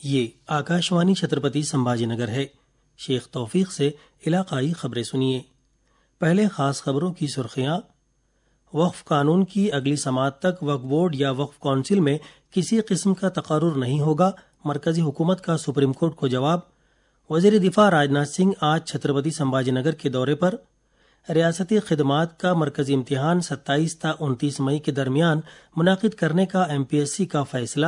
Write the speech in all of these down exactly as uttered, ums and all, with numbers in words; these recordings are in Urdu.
یہ آکاشوانی چھترپتی سمبھاجی نگر ہے۔ شیخ توفیق سے علاقائی خبریں سنیے۔ پہلے خاص خبروں کی سرخیاں۔ وقف قانون کی اگلی سماعت تک وقف بورڈ یا وقف کونسل میں کسی قسم کا تقرر نہیں ہوگا، مرکزی حکومت کا سپریم کورٹ کو جواب۔ وزیر دفاع راجناتھ سنگھ آج چھترپتی سمبھاجی نگر کے دورے پر۔ ریاستی خدمات کا مرکزی امتحان ستائیس تا انتیس مئی کے درمیان منعقد کرنے کا ایم پی ایس سی کا فیصلہ۔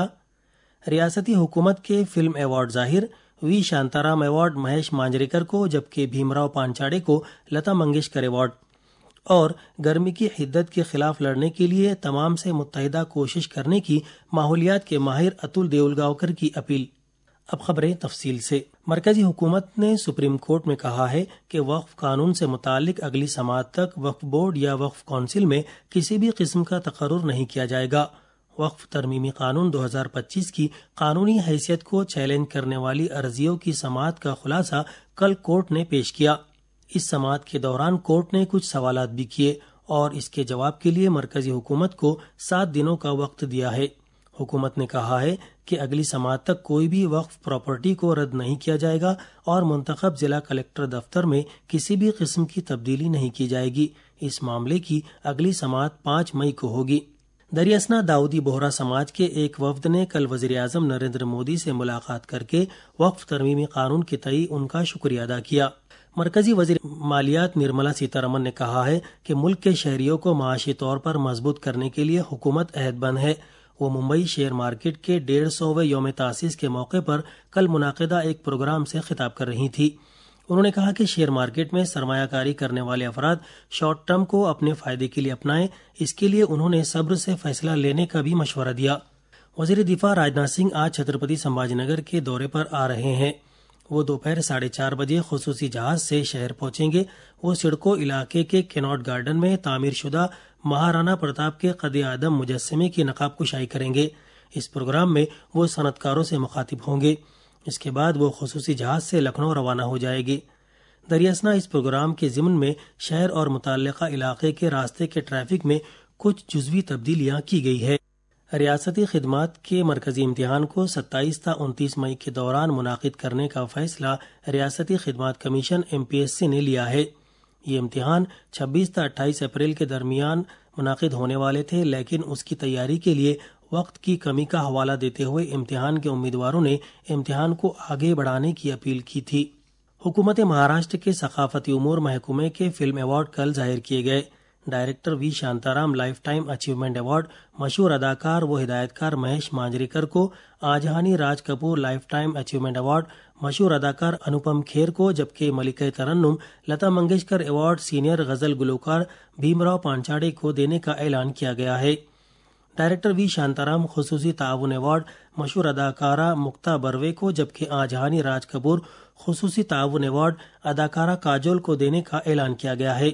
ریاستی حکومت کے فلم ایوارڈ ظاہر، وی شانتارام ایوارڈ مہیش مانجریکر کو جبکہ بھیم راؤ پانچاڑے کو لتا منگیشکر ایوارڈ۔ اور گرمی کی حدت کے خلاف لڑنے کے لیے تمام سے متحدہ کوشش کرنے کی ماحولیات کے ماہر اتل دیولگاؤکر کی اپیل۔ اب خبریں تفصیل سے۔ مرکزی حکومت نے سپریم کورٹ میں کہا ہے کہ وقف قانون سے متعلق اگلی سماعت تک وقف بورڈ یا وقف کونسل میں کسی بھی قسم کا تقرر نہیں کیا جائے گا۔ وقف ترمیمی قانون دو ہزار پچیس کی قانونی حیثیت کو چیلنج کرنے والی عرضیوں کی سماعت کا خلاصہ کل کورٹ نے پیش کیا۔ اس سماعت کے دوران کورٹ نے کچھ سوالات بھی کیے اور اس کے جواب کے لیے مرکزی حکومت کو سات دنوں کا وقت دیا ہے۔ حکومت نے کہا ہے کہ اگلی سماعت تک کوئی بھی وقف پراپرٹی کو رد نہیں کیا جائے گا اور منتخب ضلع کلکٹر دفتر میں کسی بھی قسم کی تبدیلی نہیں کی جائے گی۔ اس معاملے کی اگلی سماعت پانچ مئی کو ہوگی۔ دریاسنا داؤدی بوہرا سماج کے ایک وفد نے کل وزیر اعظم نریندر مودی سے ملاقات کر کے وقف ترمیمی قانون کے تئیں ان کا شکریہ ادا کیا۔ مرکزی وزیر مالیات نرملا سیتارمن نے کہا ہے کہ ملک کے شہریوں کو معاشی طور پر مضبوط کرنے کے لیے حکومت عہد بند ہے۔ وہ ممبئی شیئر مارکیٹ کے ڈیڑھ سوویں یوم تاسیس کے موقع پر کل منعقدہ ایک پروگرام سے خطاب کر رہی تھی۔ انہوں نے کہا کہ شیئر مارکیٹ میں سرمایہ کاری کرنے والے افراد شارٹ ٹرم کو اپنے فائدے کے لیے اپنائیں، اس کے لیے انہوں نے صبر سے فیصلہ لینے کا بھی مشورہ دیا۔ وزیر دفاع راجناتھ سنگھ آج چھترپتی سمبھاجی نگر کے دورے پر آ رہے ہیں۔ وہ دوپہر ساڑھے چار بجے خصوصی جہاز سے شہر پہنچیں گے۔ وہ سڑکو علاقے کے کیناٹ گارڈن میں تعمیر شدہ مہارانا پرتاپ کے قد اعظم مجسمے کی نقاب کشائی کریں گے۔ اس پروگرام میں وہ صنعت کاروں سے مخاطب ہوں گے۔ اس کے بعد وہ خصوصی جہاز سے لکھنؤ روانہ ہو جائے گی۔ دریاسنا اس پروگرام کے ضمن میں شہر اور متعلقہ علاقے کے راستے کے ٹریفک میں کچھ جزوی تبدیلیاں کی گئی ہے۔ ریاستی خدمات کے مرکزی امتحان کو ستائیس تا انتیس مئی کے دوران منعقد کرنے کا فیصلہ ریاستی خدمات commission M P S C نے لیا ہے۔ یہ امتحان چھبیس تا اٹھائیس اپریل کے درمیان منعقد ہونے والے تھے، لیکن اس کی تیاری کے لیے وقت کی کمی کا حوالہ دیتے ہوئے امتحان کے امیدواروں نے امتحان کو آگے بڑھانے کی اپیل کی تھی۔ حکومت مہاراشٹر کے ثقافتی امور محکمے کے فلم ایوارڈ کل ظاہر کیے گئے۔ Director V Shantaram lifetime achievement award مشہور اداکار و ہدایت کار مہیش مانجریکر کو، آجہانی Raj Kapoor lifetime achievement award مشہور اداکار انوپم کھیر کو، جبکہ ملکہ ترنم لتا منگیشکر ایوارڈ سینئر غزل گلوکار بھیم راؤ پانچاڑے کو دینے کا اعلان کیا گیا ہے۔ ڈائریکٹر وی شانتارام خصوصی تعاون ایوارڈ مشہور اداکارہ مکتا بروے کو، جبکہ آجہانی راج کپور خصوصی تعاون ایوارڈ اداکارہ کاجول کو دینے کا اعلان کیا گیا ہے۔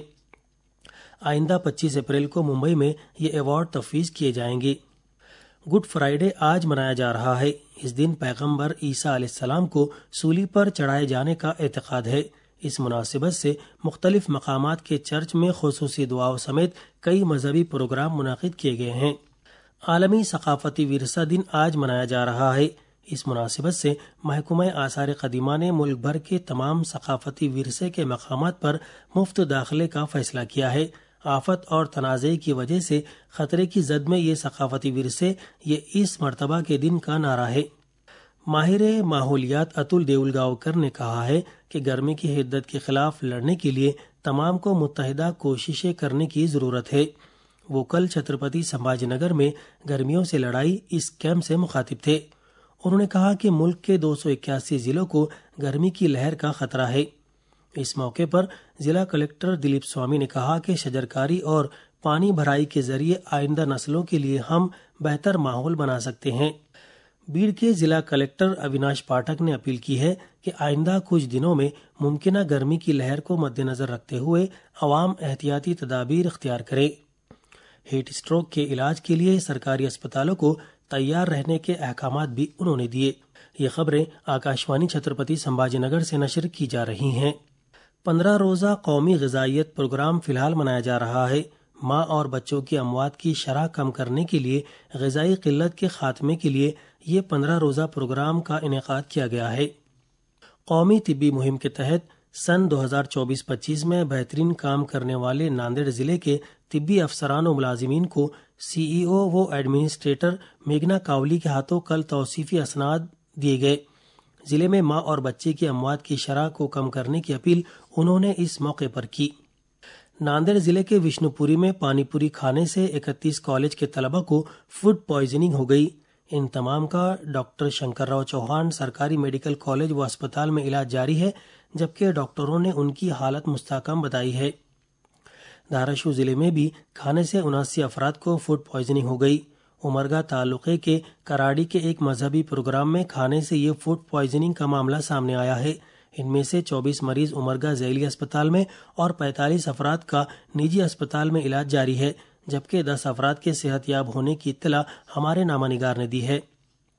آئندہ پچیس اپریل کو ممبئی میں یہ ایوارڈ تفویض کیے جائیں گے۔ گڈ فرائیڈے آج منایا جا رہا ہے۔ اس دن پیغمبر عیسیٰ علیہ السلام کو سولی پر چڑھائے جانے کا اعتقاد ہے۔ اس مناسبت سے مختلف مقامات کے چرچ میں خصوصی دعاؤں سمیت کئی مذہبی پروگرام منعقد کیے گئے ہیں۔ عالمی ثقافتی ورثہ دن آج منایا جا رہا ہے۔ اس مناسبت سے محکمہ آثار قدیمہ نے ملک بھر کے تمام ثقافتی ورثے کے مقامات پر مفت داخلے کا فیصلہ کیا ہے۔ آفت اور تنازع کی وجہ سے خطرے کی زد میں یہ ثقافتی ورثے یہ اس مرتبہ کے دن کا نعرہ ہے۔ ماہر ماحولیات اتل دیولگاؤکر نے کہا ہے کہ گرمی کی حدت کے خلاف لڑنے کے لیے تمام کو متحدہ کوششیں کرنے کی ضرورت ہے۔ وہ کل چھترپتی سمبھاجی نگر میں گرمیوں سے لڑائی اس کیمپ سے مخاطب تھے۔ انہوں نے کہا کہ ملک کے دو سو اکیاسی ضلعوں کو گرمی کی لہر کا خطرہ ہے۔ اس موقع پر ضلع کلکٹر دلیپ سوامی نے کہا کہ شجرکاری اور پانی بھرائی کے ذریعے آئندہ نسلوں کے لیے ہم بہتر ماحول بنا سکتے ہیں۔ بیڑ کے ضلع کلکٹر اویناش پاٹھک نے اپیل کی ہے کہ آئندہ کچھ دنوں میں ممکنہ گرمی کی لہر کو مد نظر رکھتے ہوئے عوام احتیاطی تدابیر اختیار کرے۔ ہیٹ اسٹروک کے علاج کے لیے سرکاری اسپتالوں کو تیار رہنے کے احکامات بھی انہوں نے دیے۔ یہ خبریں آکاشوانی چھترپتی سمبھاجی نگر سے نشر کی جا رہی ہیں۔ پندرہ روزہ قومی غذائیت پروگرام فی الحال منایا جا رہا ہے۔ ماں اور بچوں کی اموات کی شرح کم کرنے کے لیے غذائی قلت کے خاتمے کے لیے یہ پندرہ روزہ پروگرام کا انعقاد کیا گیا ہے۔ قومی طبی مہم کے تحت سن دو ہزار چوبیس پچیس میں بہترین کام کرنے والے ناندیڑ ضلع کے طبی افسران و ملازمین کو سی ای او و ایڈمنسٹریٹر میگنا کاولی کے ہاتھوں کل توصیفی اسناد دیے گئے۔ ضلع میں ماں اور بچے کی اموات کی شرح کو کم کرنے کی اپیل انہوں نے اس موقع پر کی۔ ناندیڑ ضلع کے وشنو پوری میں پانی پوری کھانے سے اکتیس کالج کے طلبہ کو فوڈ پوائزننگ ہو گئی۔ ان تمام کا ڈاکٹر شنکر راؤ چوہان سرکاری میڈیکل کالج و اسپتال میں علاج جاری ہے، جبکہ ڈاکٹروں نے ان کی حالت مستحکم بتائی ہے۔ دھاراشو ضلع میں بھی کھانے سے اناسی افراد کو فوڈ پوائزننگ ہو گئی۔ امرگا تعلقے کے کراڑی کے ایک مذہبی پروگرام میں کھانے سے یہ فوڈ پوائزننگ کا معاملہ سامنے آیا ہے۔ ان میں سے چوبیس مریض امرگا ذیلی اسپتال میں اور پینتالیس افراد کا نجی اسپتال میں علاج جاری ہے، جبکہ دس افراد کے صحت یاب ہونے کی اطلاع ہمارے نامہ نگار نے دی ہے۔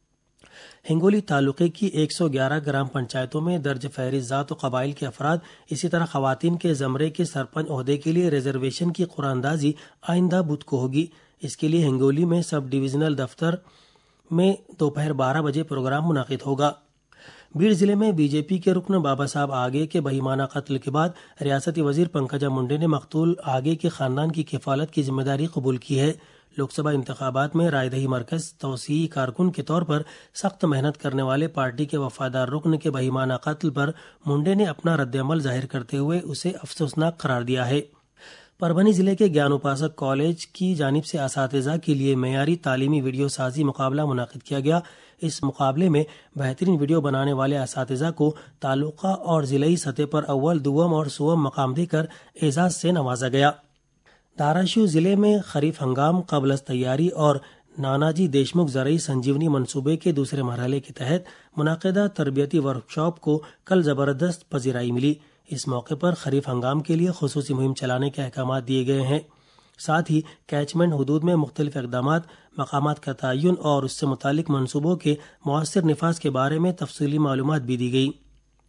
ہنگولی تعلقے کی ایک سو گیارہ گرام پنچایتوں میں درج فہرست ذات و قبائل کے افراد، اسی طرح خواتین کے زمرے کے سرپنچ عہدے کے لیے ریزرویشن کی قرعہ اندازی آئندہ بدھ کو ہوگی۔ اس کے لیے ہنگولی میں سب ڈویژنل دفتر میں دوپہر بارہ بجے پروگرام منعقد ہوگا۔ بیڑ ضلع میں بی جے پی کے رکن بابا صاحب آگے کے بہیمانہ قتل کے بعد ریاستی وزیر پنکجا منڈے نے مقتول آگے کے خاندان کی کفالت کی ذمہ داری قبول کی ہے۔ لوک سبھا انتخابات میں رائے دہی مرکز توسیعی کارکن کے طور پر سخت محنت کرنے والے پارٹی کے وفادار رکن کے بہیمانہ قتل پر منڈے نے اپنا رد عمل ظاہر کرتے ہوئے اسے افسوسناک قرار دیا ہے۔ پربھنی ضلع کے گیان اپاسک کالج کی جانب سے اساتذہ کے لیے معیاری تعلیمی ویڈیو سازی مقابلہ منعقد کیا گیا۔ اس مقابلے میں بہترین ویڈیو بنانے والے اساتذہ کو تعلقہ اور ضلعی سطح پر اول، دوم اور سوم مقام دے کر اعزاز سے نوازا گیا۔ دھاراشو ضلع میں خریف ہنگام قبل از تیاری اور ناناجی دیشمکھ زرعی سنجیونی منصوبے کے دوسرے مرحلے کے تحت منعقدہ تربیتی ورکشاپ کو کل زبردست پذیرائی ملی۔ اس موقع پر خریف ہنگام کے لیے خصوصی مہم چلانے کے احکامات دیے گئے ہیں۔ ساتھ ہی کیچمنٹ حدود میں مختلف اقدامات، مقامات کا تعین اور اس سے متعلق منصوبوں کے مؤثر نفاذ کے بارے میں تفصیلی معلومات بھی دی گئی۔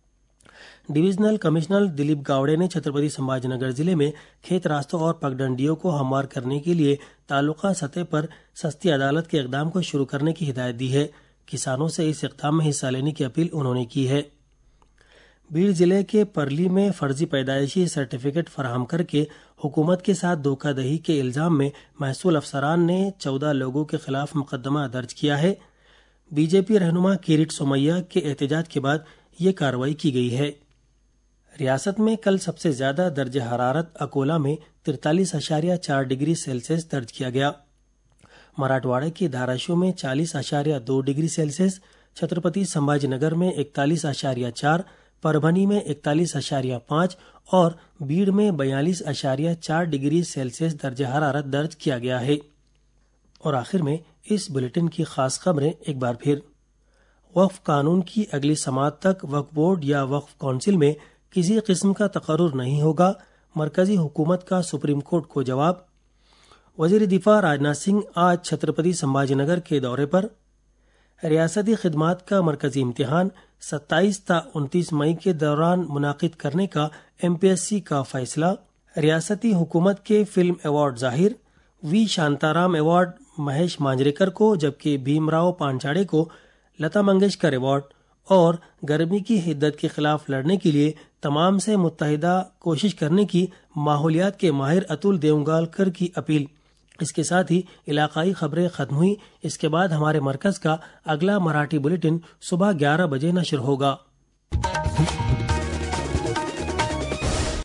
ڈویژنل کمشنر دلیپ گاوڑے نے چھترپتی سمبھاجی نگر ضلع میں کھیت راستوں اور پگڈنڈیوں کو ہموار کرنے کے لیے تعلقہ سطح پر سستی عدالت کے اقدام کو شروع کرنے کی ہدایت دی ہے۔ کسانوں سے اس اقدام میں حصہ لینے کی اپیل انہوں نے کی ہے۔ بیڑ ضلع کے پرلی میں فرضی پیدائشی سرٹیفکیٹ فراہم کر کے حکومت کے ساتھ دھوکہ دہی کے الزام میں محصول افسران نے چودہ لوگوں کے خلاف مقدمہ درج کیا ہے۔ بی جے پی رہنما کیرٹ سومیا کے احتجاج کے بعد یہ کارروائی کی گئی ہے۔ ریاست میں کل سب سے زیادہ درجہ حرارت اکولا میں ترتالیس اشاریہ چار ڈگری سیلسیس درج کیا گیا۔ مراٹھواڑہ کے دھاراشو میں چالیس اشاریہ دو ڈگری سیلسیس، چھترپتی سمبھاجی نگر میں اکتالیس اشاریہ چار، پربھنی میں اکتالیس اشاریہ پانچ اور بیڑ میں بیالیس اشاریہ چار ڈگری سیلسیس درجہ حرارت درج کیا گیا ہے۔ اور آخر میں اس بلیٹن کی خاص خبریں ایک بار پھر۔ وقف قانون کی اگلی سماعت تک وقف بورڈ یا وقف کونسل میں کسی قسم کا تقرر نہیں ہوگا، مرکزی حکومت کا سپریم کورٹ کو جواب۔ وزیر دفاع راجناتھ سنگھ آج چھترپتی سمبھاجی نگر کے دورے پر۔ ریاستی خدمات کا مرکزی امتحان ستائیس تا انتیس مئی کے دوران منعقد کرنے کا ایم پی ایس سی کا فیصلہ۔ ریاستی حکومت کے فلم ایوارڈ ظاہر، وی شانتارام ایوارڈ مہیش مانجریکر کو، جبکہ بھیم راؤ پانچاڑے کو لتا منگیشکر ایوارڈ۔ اور گرمی کی حدت کے خلاف لڑنے کے لیے تمام سے متحدہ کوشش کرنے کی ماحولیات کے ماہر اتل دیونگالکر کی اپیل۔ اس کے ساتھ ہی علاقائی خبریں ختم ہوئی۔ اس کے بعد ہمارے مرکز کا اگلا مراٹھی بلیٹن صبح گیارہ بجے نشر ہوگا۔